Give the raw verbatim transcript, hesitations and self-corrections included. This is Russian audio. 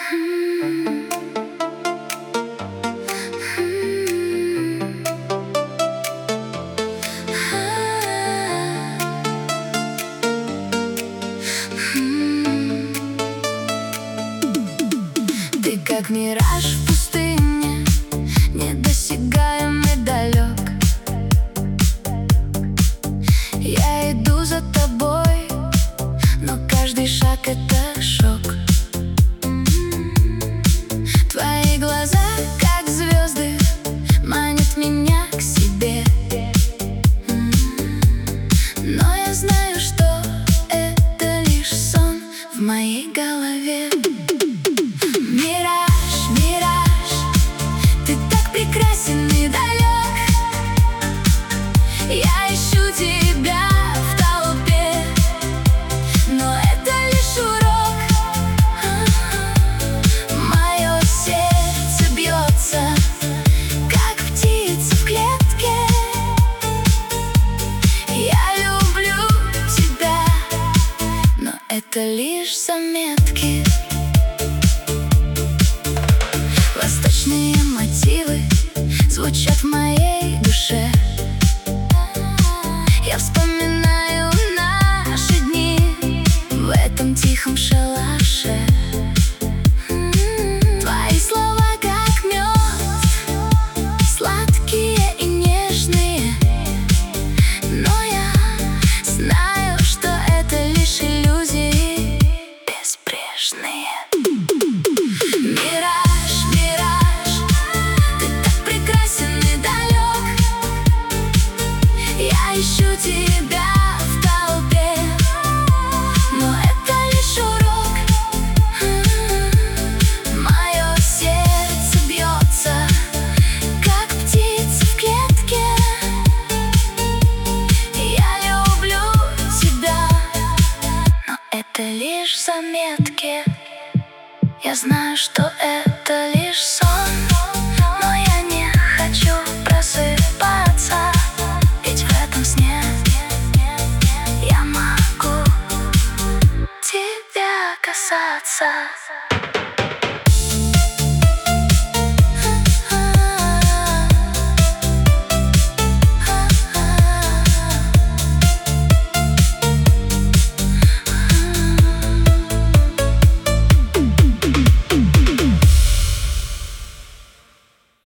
Ты как мираж в пустыне, недосягаем и далек. Я иду за тобой, но каждый шаг — это шок. Твои глаза, как звезды, манят меня к себе. Но я знаю, что это лишь сон в моей голове. Мираж, мираж, ты так прекрасен и далек. Я ищу тебя в толпе, но это лишь урок. Мое сердце бьется, как птица в клетке. Я люблю тебя, но это лишь заметки. Восточные мотивы звучат в моей душе. Я вспоминаю наши дни в этом тихом шалаше. Твои слова как мед, сладкие и нежные. Но я знаю, что это лишь иллюзии безбрежные. Мираж, мираж, ты так прекрасен и далек. Я ищу тебя в толпе, но это лишь урок. Мое сердце бьется, как птица в клетке. Я люблю тебя, но это лишь заметки. Я знаю, что это лишь сон, но я не хочу просыпаться, ведь в этом сне я могу тебя касаться.